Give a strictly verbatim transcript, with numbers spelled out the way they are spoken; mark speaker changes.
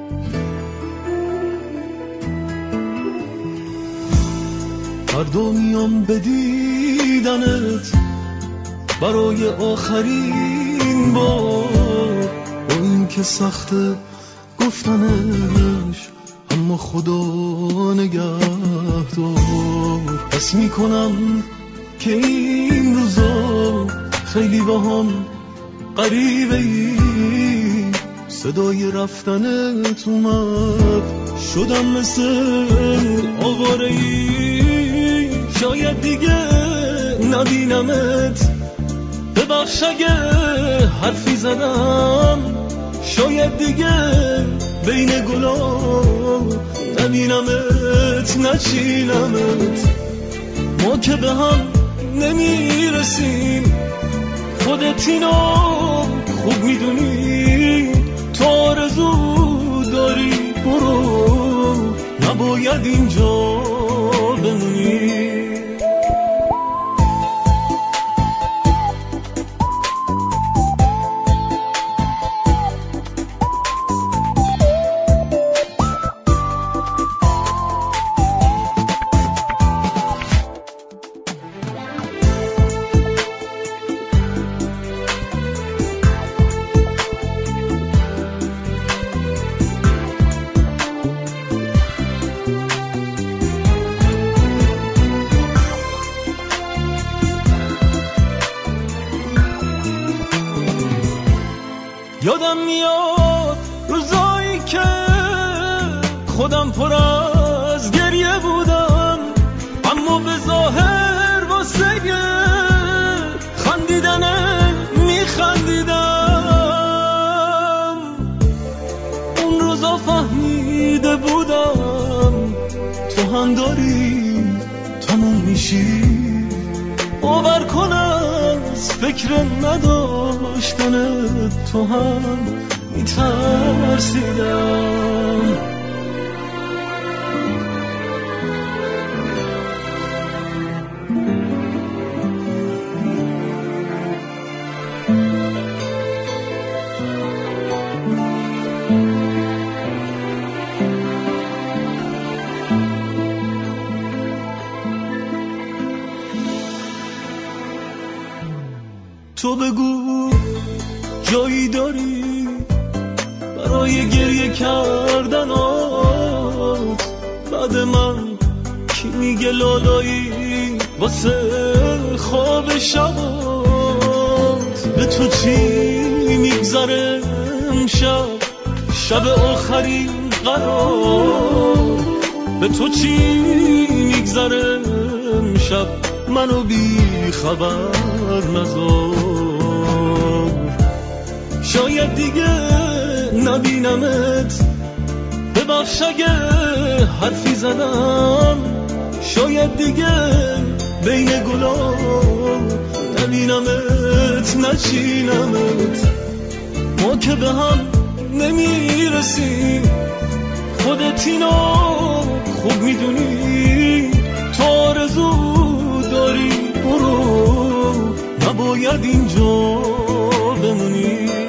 Speaker 1: فردا میام بدیدنت برای آخرین بار، با این که سخته گفتنش اما خدا نگهدار. حس میکنم که این روزا خیلی با هم غریبه ای، صدای رفتنت اومد شدم مثل آواره ای. شاید دیگه نبینمت، ببخش اگه حرفی زدم، شاید دیگه بین گلا نبینمت نچینمت. ما که به هم نمیرسیم، خودت اینو خوب میدونی. تو آرزو داری برو، نباید اینجا بمونی. یادم میاد روزایی که خودم پر از گریه بودم، اما به ظاهر واسه خندیدنه میخندیدم. اون روزا فهمیده بودم تو هم داری تموم میشی. باور کنم از فکر نداشتن تو هم میترسیدم. تو بگو جایی داری برای گریه کردنات، بعد من کی میگه لالایی واسه خواب شبات. به تو چی میگذره امشب، شب آخرین قرار. به تو چی میگذره امشب، منو بی خبر نذار. شاید دیگه نبینمت، ببخش اگه حرفی زدم، شاید دیگه بین گلا نبینمت نچینمت. ما که به هم نمیرسیم، خودت اینو خوب میدونی. تو آرزو داری برو، نباید اینجا بمونی.